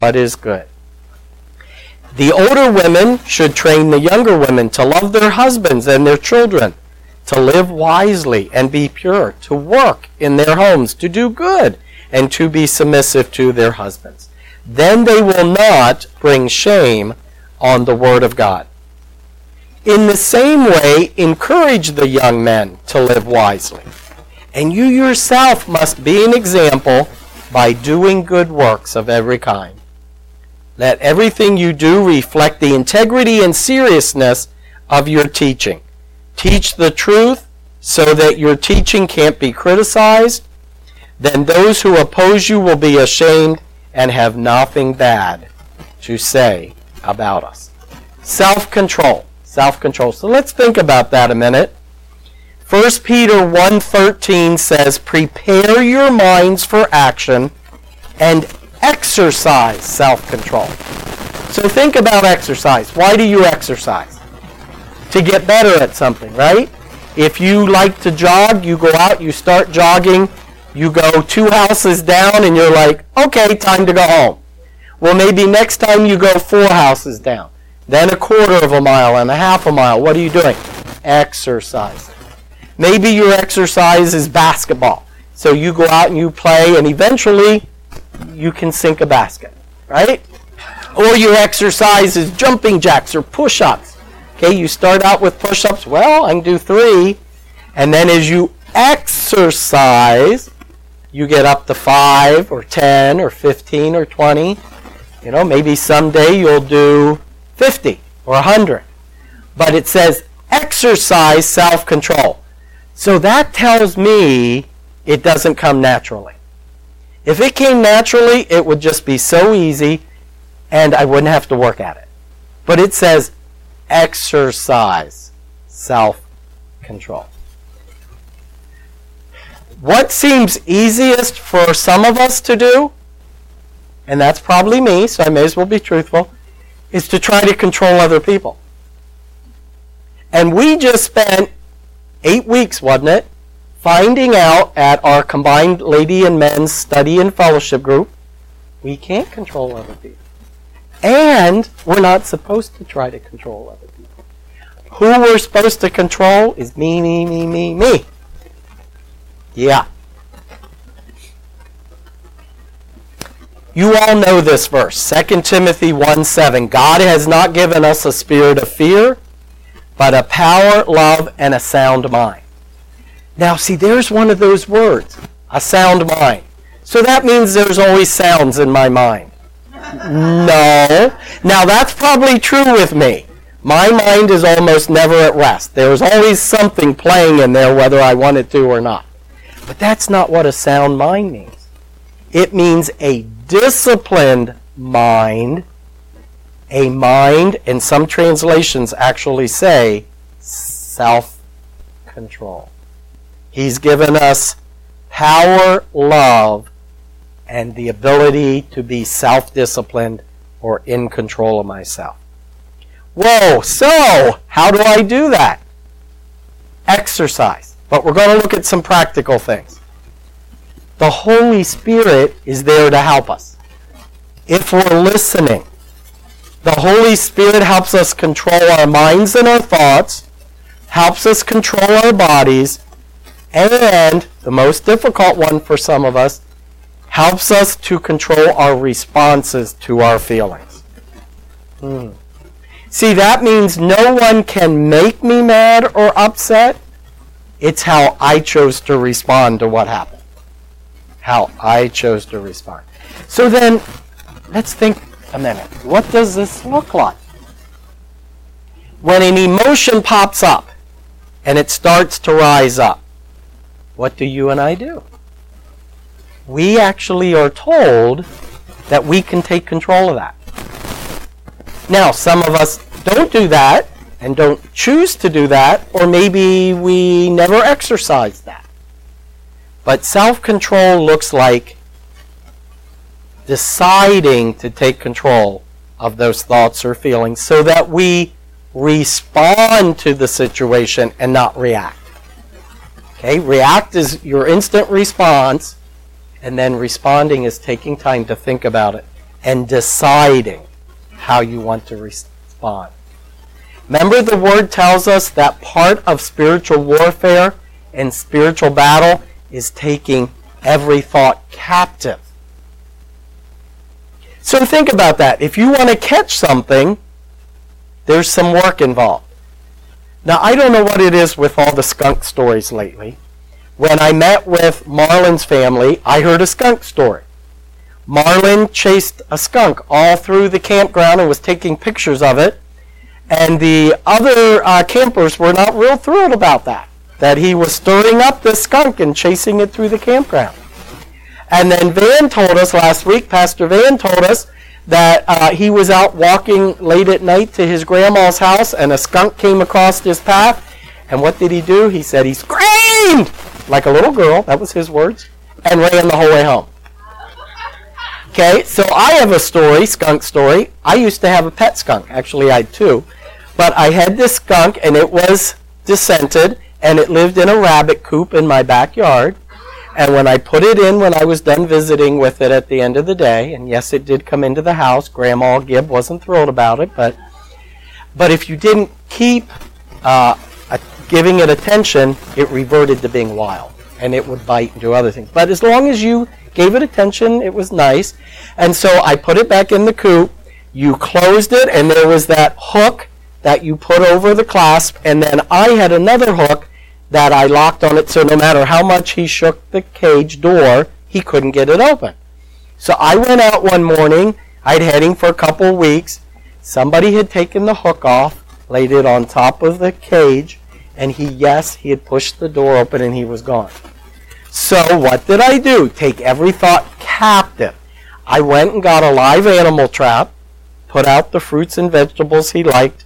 what is good. The older women should train the younger women to love their husbands and their children, to live wisely and be pure, to work in their homes, to do good, and to be submissive to their husbands. Then they will not bring shame on the word of God. In the same way, encourage the young men to live wisely. And you yourself must be an example by doing good works of every kind. Let everything you do reflect the integrity and seriousness of your teaching. Teach the truth so that your teaching can't be criticized. Then those who oppose you will be ashamed and have nothing bad to say about us. Self-control. Self-control. So let's think about that a minute. 1 Peter 1:13 says, prepare your minds for action and exercise self-control. So think about exercise. Why do you exercise? To get better at something, right? If you like to jog, you go out, you start jogging, you go 2 houses down, and you're like, okay, time to go home. Well, maybe next time you go 4 houses down, then a quarter of a mile and a half a mile. What are you doing? Exercise. Maybe your exercise is basketball. So you go out and you play, and eventually you can sink a basket, right? Or your exercise is jumping jacks or push-ups. Okay, you start out with push-ups. Well, I can do 3. And then as you exercise, you get up to 5 or 10 or 15 or 20. You know, maybe someday you'll do 50 or 100. But it says exercise self-control. So that tells me it doesn't come naturally. If it came naturally, it would just be so easy and I wouldn't have to work at it. But it says exercise self-control. What seems easiest for some of us to do, and that's probably me, so I may as well be truthful, is to try to control other people. And we just spent 8 weeks, wasn't it, finding out at our combined lady and men's study and fellowship group, we can't control other people. And we're not supposed to try to control other people. Who we're supposed to control is me, me, me, me, me. Yeah. You all know this verse, 2 Timothy 1:7. God has not given us a spirit of fear, but a power, love, and a sound mind. Now, see, there's one of those words, a sound mind. So that means there's always sounds in my mind. No. Now, that's probably true with me. My mind is almost never at rest. There's always something playing in there, whether I want it to or not. But that's not what a sound mind means. It means a disciplined mind, a mind, and some translations actually say self-control. He's given us power, love, and the ability to be self-disciplined or in control of myself. Whoa, so how do I do that? Exercise. But we're going to look at some practical things. The Holy Spirit is there to help us. If we're listening, the Holy Spirit helps us control our minds and our thoughts, helps us control our bodies, and the most difficult one for some of us, helps us to control our responses to our feelings. See, that means no one can make me mad or upset. It's how I chose to respond to what happened. How I chose to respond. So then, let's think a minute. What does this look like? When an emotion pops up and it starts to rise up, what do you and I do? We actually are told that we can take control of that. Now, some of us don't do that and don't choose to do that, or maybe we never exercise that. But self-control looks like deciding to take control of those thoughts or feelings so that we respond to the situation and not react. Okay, react is your instant response, and then responding is taking time to think about it and deciding how you want to respond. Remember, the Word tells us that part of spiritual warfare and spiritual battle is taking every thought captive. So think about that. If you want to catch something, there's some work involved. Now, I don't know what it is with all the skunk stories lately. When I met with Marlon's family, I heard a skunk story. Marlon chased a skunk all through the campground and was taking pictures of it. And the other campers were not real thrilled about that he was stirring up the skunk and chasing it through the campground. And then Van told us last week, Pastor Van told us, that he was out walking late at night to his grandma's house and a skunk came across his path. And what did he do? He said he screamed like a little girl, that was his words, and ran the whole way home. Okay, so I have a story, skunk story. I used to have a pet skunk. Actually, I had two. But I had this skunk, and it was descented, and it lived in a rabbit coop in my backyard. And when I put it in, when I was done visiting with it at the end of the day, and yes, it did come into the house. Grandma Gibb wasn't thrilled about it, but if you didn't keep giving it attention, it reverted to being wild, and it would bite and do other things. But as long as you gave it attention, it was nice. And so I put it back in the coop. You closed it, and there was that hook that you put over the clasp, and then I had another hook that I locked on it, so no matter how much he shook the cage door, he couldn't get it open. So I went out one morning. I'd had him for a couple of weeks. Somebody had taken the hook off, laid it on top of the cage, and he had pushed the door open and he was gone. So what did I do? Take every thought captive. I went and got a live animal trap, put out the fruits and vegetables he liked,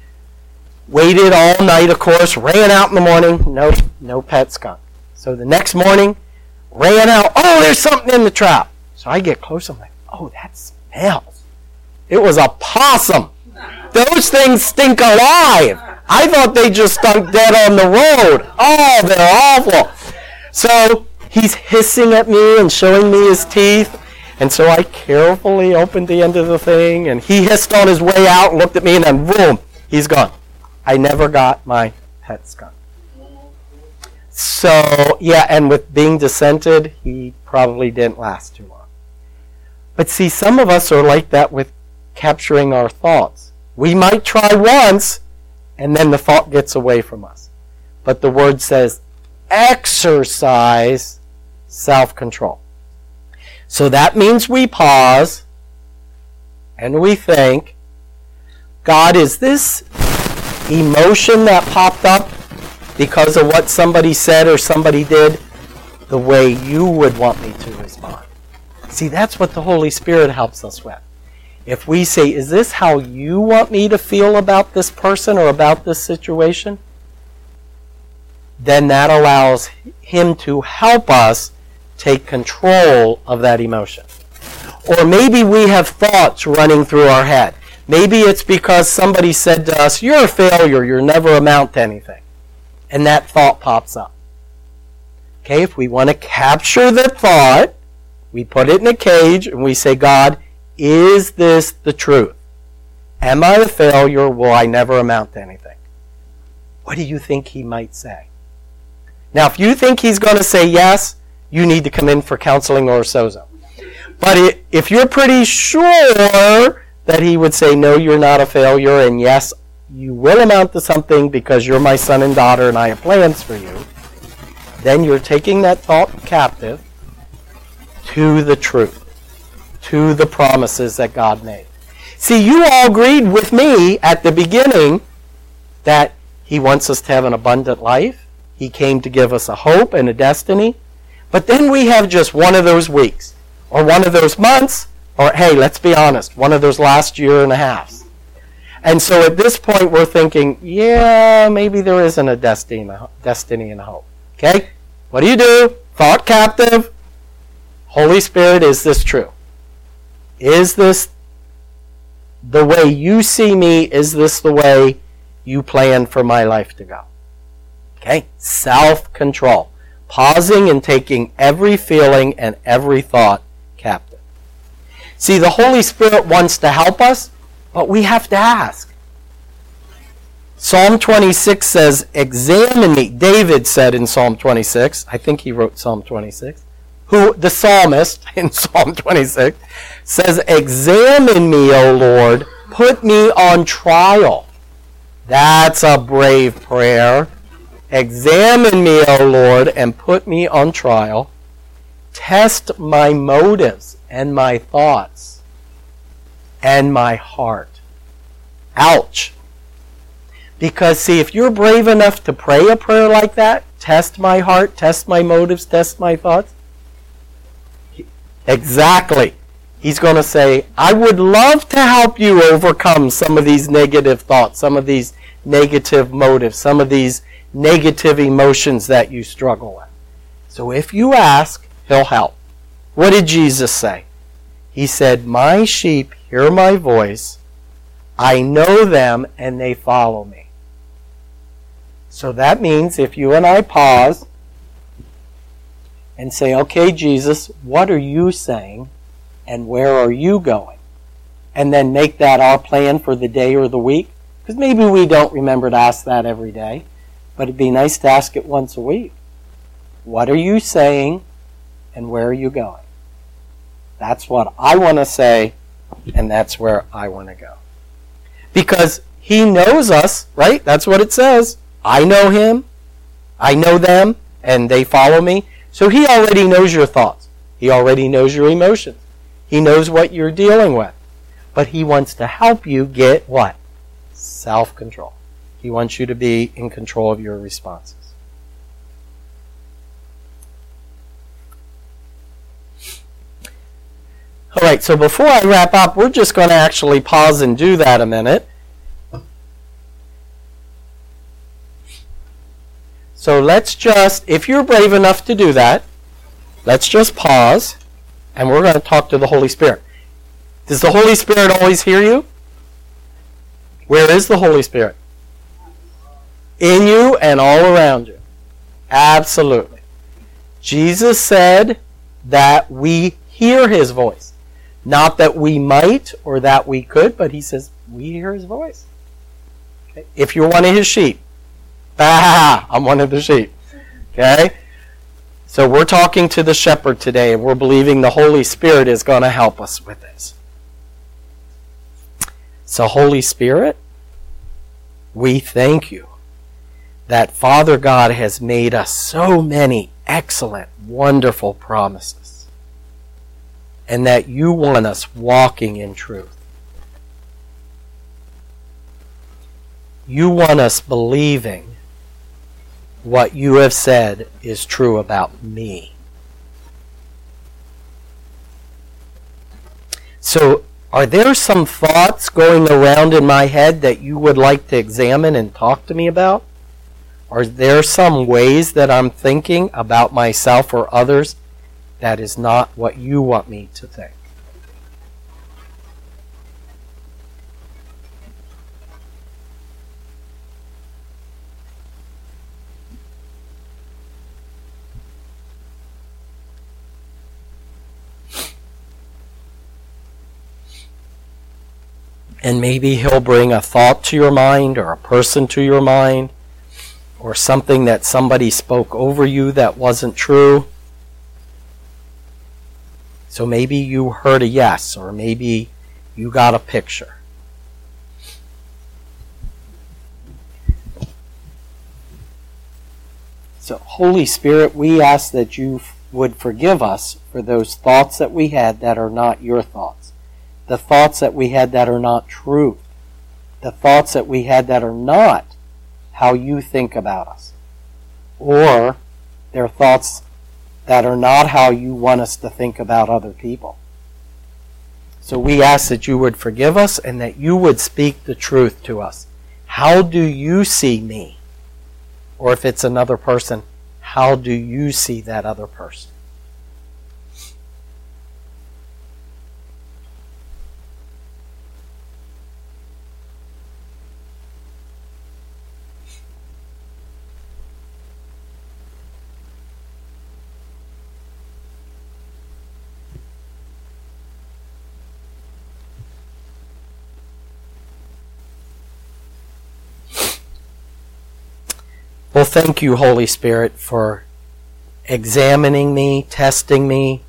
waited all night, of course, ran out in the morning, no pet skunk. So the next morning, ran out, oh, there's something in the trap. So I get close, I'm like, oh, that smells. It was a possum. Those things stink alive. I thought they just stunk dead on the road. Oh, they're awful. So he's hissing at me and showing me his teeth. And so I carefully opened the end of the thing, and he hissed on his way out and looked at me, and then boom, he's gone. I never got my pet skunk. So, yeah, and with being descented, he probably didn't last too long. But see, some of us are like that with capturing our thoughts. We might try once, and then the thought gets away from us. But the Word says, exercise self-control. So that means we pause, and we think, God, is this emotion that popped up because of what somebody said or somebody did the way you would want me to respond? See, that's what the Holy Spirit helps us with. If we say, is this how you want me to feel about this person or about this situation? Then that allows Him to help us take control of that emotion. Or maybe we have thoughts running through our head. Maybe it's because somebody said to us, you're a failure, you'll never amount to anything. And that thought pops up. Okay, if we want to capture the thought, we put it in a cage and we say, God, is this the truth? Am I a failure? Will I never amount to anything? What do you think He might say? Now, if you think He's going to say yes, you need to come in for counseling or sozo. But if you're pretty sure that He would say, no, you're not a failure, and yes, you will amount to something because you're my son and daughter and I have plans for you, then you're taking that thought captive to the truth, to the promises that God made. See, you all agreed with me at the beginning that He wants us to have an abundant life. He came to give us a hope and a destiny. But then we have just one of those weeks, or one of those months, or hey, let's be honest, one of those last year and a half. And so at this point we're thinking, yeah, maybe there isn't a destiny and a hope. Okay? What do? Thought captive. Holy Spirit, is this true? Is this the way you see me? Is this the way you plan for my life to go? Okay? Self-control. Pausing and taking every feeling and every thought captive. See, the Holy Spirit wants to help us, but we have to ask. Psalm 26 says, examine me. David said in Psalm 26, I think he wrote Psalm 26, who the psalmist in Psalm 26 says, examine me, O Lord, put me on trial. That's a brave prayer. Examine me, O Lord, and put me on trial. Test my motives and my thoughts and my heart. Ouch. Because, see, if you're brave enough to pray a prayer like that, test my heart, test my motives, test my thoughts, exactly. He's going to say, I would love to help you overcome some of these negative thoughts, some of these negative motives, some of these negative emotions that you struggle with. So if you ask, he'll help. What did Jesus say? He said, my sheep hear my voice. I know them and they follow me. So that means if you and I pause and say, okay, Jesus, what are you saying and where are you going? And then make that our plan for the day or the week. Because maybe we don't remember to ask that every day, but it'd be nice to ask it once a week. What are you saying and where are you going? That's what I want to say, and that's where I want to go. Because he knows us, right? That's what it says. I know him, I know them, and they follow me. So he already knows your thoughts. He already knows your emotions. He knows what you're dealing with. But he wants to help you get what? Self-control. He wants you to be in control of your responses. All right, so before I wrap up, we're just going to actually pause and do that a minute. So let's just, if you're brave enough to do that, let's just pause, and we're going to talk to the Holy Spirit. Does the Holy Spirit always hear you? Where is the Holy Spirit? In you and all around you. Absolutely. Jesus said that we hear his voice. Not that we might or that we could, but he says we hear his voice. Okay? If you're one of his sheep, I'm one of the sheep. Okay? So we're talking to the shepherd today, and we're believing the Holy Spirit is going to help us with this. So Holy Spirit, we thank you that Father God has made us so many excellent, wonderful promises, and that you want us walking in truth. You want us believing what you have said is true about me. So, are there some thoughts going around in my head that you would like to examine and talk to me about? Are there some ways that I'm thinking about myself or others that is not what you want me to think? And maybe he'll bring a thought to your mind or a person to your mind or something that somebody spoke over you that wasn't true. So maybe you heard a yes, or maybe you got a picture. So Holy Spirit, we ask that you would forgive us for those thoughts that we had that are not your thoughts. The thoughts that we had that are not truth. The thoughts that we had that are not how you think about us. Or they're thoughts that are not how you want us to think about other people. So we ask that you would forgive us and that you would speak the truth to us. How do you see me? Or if it's another person, how do you see that other person? Well, thank you, Holy Spirit, for examining me, testing me,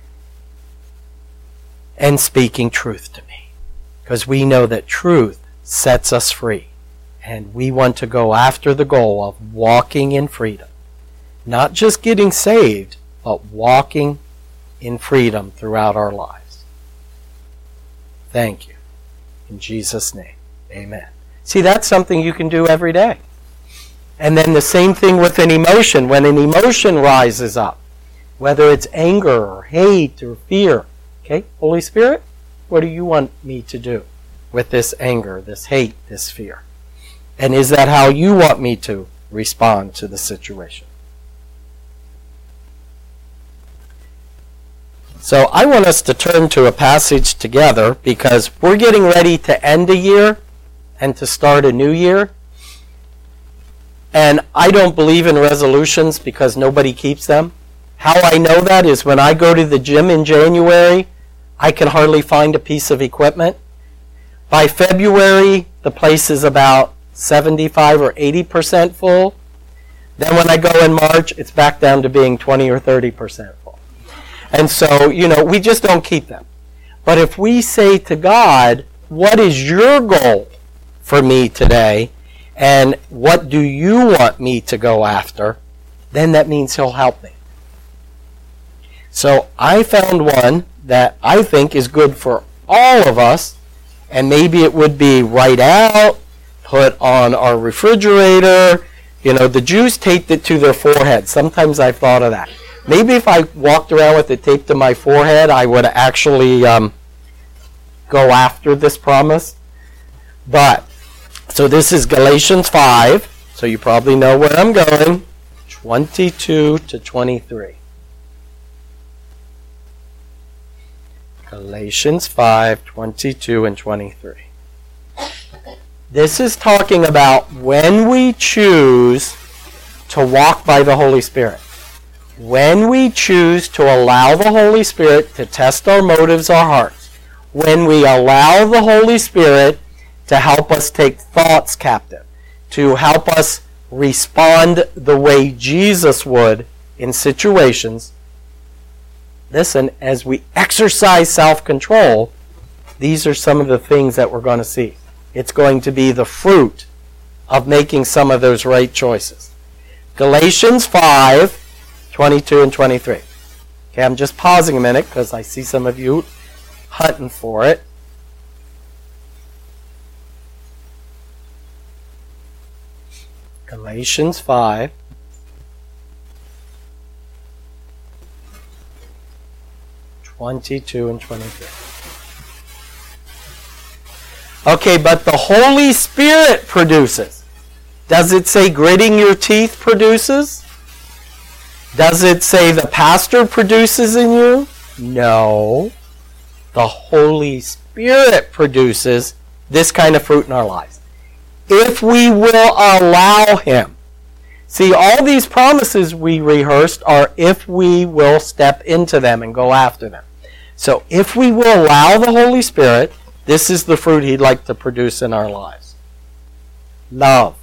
and speaking truth to me. Because we know that truth sets us free. And we want to go after the goal of walking in freedom. Not just getting saved, but walking in freedom throughout our lives. Thank you. In Jesus' name, amen. See, that's something you can do every day. And then the same thing with an emotion. When an emotion rises up, whether it's anger or hate or fear, okay, Holy Spirit, what do you want me to do with this anger, this hate, this fear? And is that how you want me to respond to the situation? So I want us to turn to a passage together because we're getting ready to end a year and to start a new year. And I don't believe in resolutions because nobody keeps them. How I know that is when I go to the gym in January, I can hardly find a piece of equipment. By February, the place is about 75 or 80% full. Then when I go in March, it's back down to being 20 or 30% full. And so, we just don't keep them. But if we say to God, what is your goal for me today? And what do you want me to go after? Then that means He'll help me. So I found one that I think is good for all of us. And maybe it would be write out, put on our refrigerator. The Jews taped it to their forehead. Sometimes I've thought of that. Maybe if I walked around with it taped to my forehead, I would actually go after this promise. But, so this is Galatians 5. So you probably know where I'm going. 22 to 23. Galatians 5, 22 and 23. This is talking about when we choose to walk by the Holy Spirit. When we choose to allow the Holy Spirit to test our motives, our hearts. When we allow the Holy Spirit to help us take thoughts captive. To help us respond the way Jesus would in situations. Listen, as we exercise self-control, these are some of the things that we're going to see. It's going to be the fruit of making some of those right choices. Galatians 5, 22 and 23. Okay, I'm just pausing a minute because I see some of you hunting for it. Galatians 5. (22 and 23). Okay, but the Holy Spirit produces. Does it say gritting your teeth produces? Does it say the pastor produces in you? No. The Holy Spirit produces this kind of fruit in our lives. If we will allow Him. See, all these promises we rehearsed are if we will step into them and go after them. So if we will allow the Holy Spirit, this is the fruit He'd like to produce in our lives. Love,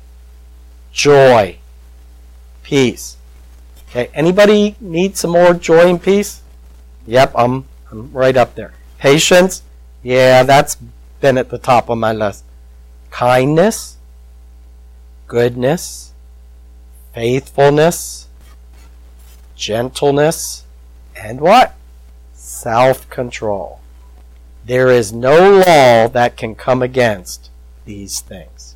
joy, peace. Okay, anybody need some more joy and peace? Yep, I'm right up there. Patience, yeah, that's been at the top of my list. Kindness, goodness, faithfulness, gentleness, and what? Self-control. There is no law that can come against these things.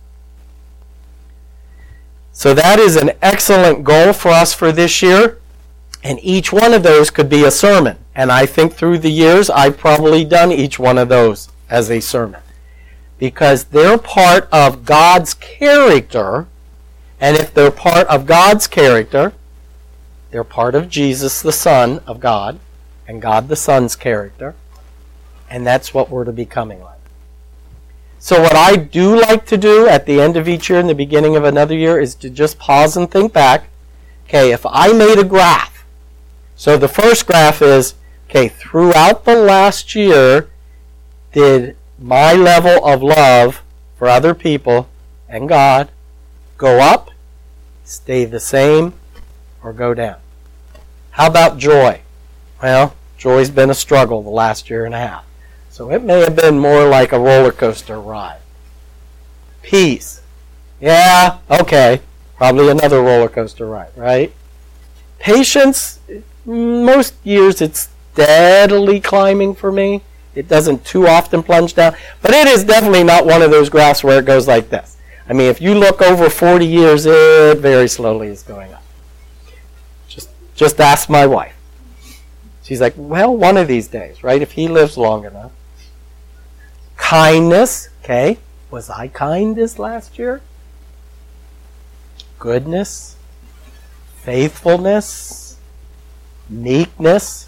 So that is an excellent goal for us for this year. And each one of those could be a sermon. And I think through the years, I've probably done each one of those as a sermon. Because they're part of God's character. And if they're part of God's character, they're part of Jesus, the Son of God, and God the Son's character. And that's what we're to be becoming like. So what I do like to do at the end of each year and the beginning of another year is to just pause and think back. Okay, if I made a graph. So the first graph is, okay, throughout the last year, did my level of love for other people and God go up, stay the same or go down? How about joy? Well, joy's been a struggle the last year and a half. So it may have been more like a roller coaster ride. Peace. Yeah, okay. Probably another roller coaster ride, right? Patience, most years it's steadily climbing for me. It doesn't too often plunge down. But it is definitely not one of those graphs where it goes like this. I mean, if you look over 40 years, it very slowly is going up. Just ask my wife. She's like, well, one of these days, right? If he lives long enough. Kindness, okay. Was I kind this last year? Goodness, faithfulness, meekness,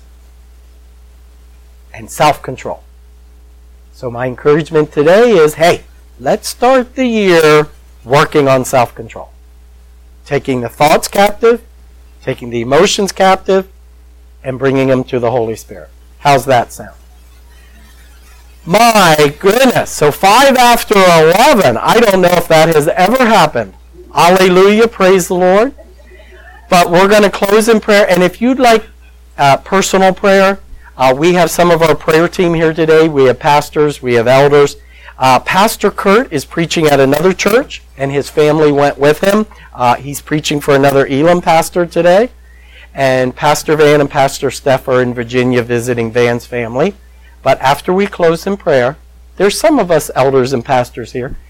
and self-control. So my encouragement today is, hey, let's start the year working on self-control. Taking the thoughts captive, taking the emotions captive, and bringing them to the Holy Spirit. How's that sound? My goodness. So 5 after 11. I don't know if that has ever happened. Hallelujah. Praise the Lord. But we're going to close in prayer. And if you'd like personal prayer, we have some of our prayer team here today. We have pastors. We have elders. Pastor Kurt is preaching at another church, and his family went with him. He's preaching for another Elam pastor today. And Pastor Van and Pastor Steph are in Virginia visiting Van's family. But after we close in prayer, there's some of us elders and pastors here.